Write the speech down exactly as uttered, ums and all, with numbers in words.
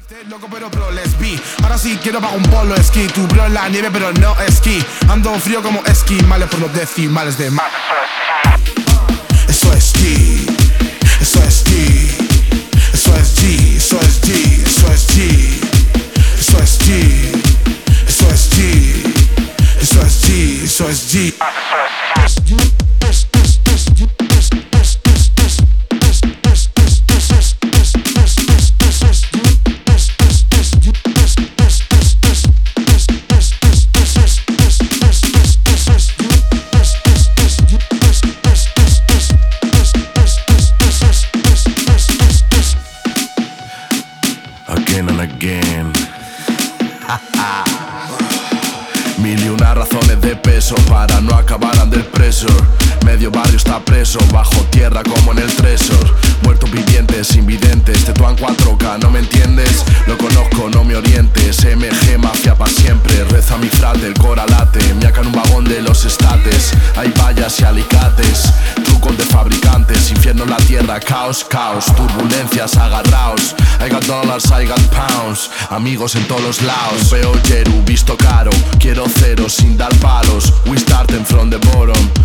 Loco pero bro, let's be. Ahora sí quiero pagar un polo esquí. Tu bro en la nieve pero no esquí. Ando frío como esquimales por los decimales de mar. Eso es G, eso es G, eso es G, eso es G, eso es G, eso es G, eso es G, eso es G, eso es G. Again and again. Mil y una razones de peso para no acabar under pressure. Medio barrio está preso, bajo tierra como en el Tresor. Muertos vivientes, invidentes, Tetuán cuatro K, ¿no me entiendes? Lo conozco, no me orientes. M G, mafia pa' siempre. Reza mi frate, el cora late. Me acan un vagón de los estates. Hay vallas y alicates, trucos de fabricantes. Infierno en la tierra, caos, caos. Turbulencias, agarraos. I got dollars, I got pounds. Amigos en todos los lados. Veo Jeru, visto caro. Quiero cero sin dar palos. We starting from the bottom.